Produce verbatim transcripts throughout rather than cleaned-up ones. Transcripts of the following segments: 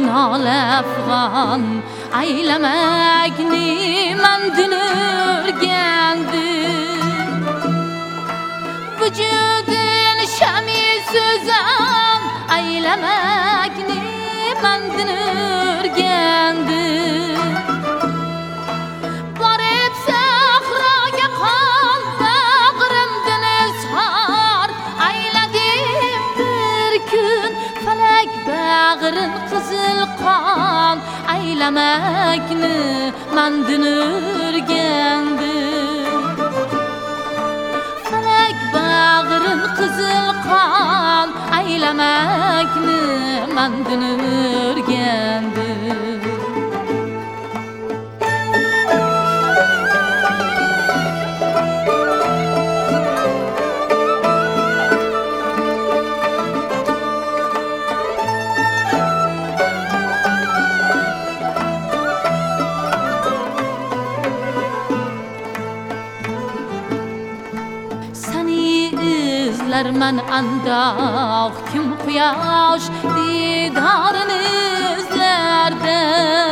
nole afg'on aylamakni mandin o'rgandim. Vujudin shami so'zam aylamakni mandin o'rgandim. Borib sahroga qon bag'rimdan izhor ayladim bir kun falak bag'rin qizil qon aylamakni mandin o'rgandim. Falak bag'rin qizil qon aylamakni mandin o'rgandim. Man andoq kim quyosh didorini izlarda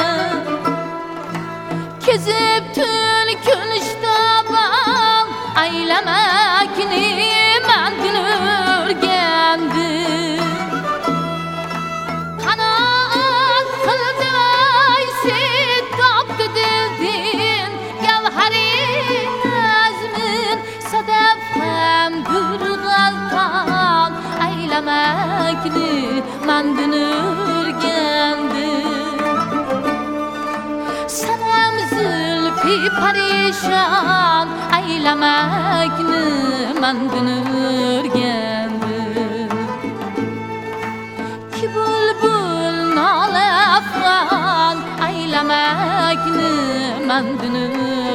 kezib tun kun ishtabam aylamakni mandin o'rgandim. Qanoat qildi ay sen topdi dildin gavhari azmin sadaf ham aylamakni mandin o'rgandim. Sanam zulfi parishon aylamakni mandin o'rgandim. Ki bulbul nola afg'on aylamakni mandin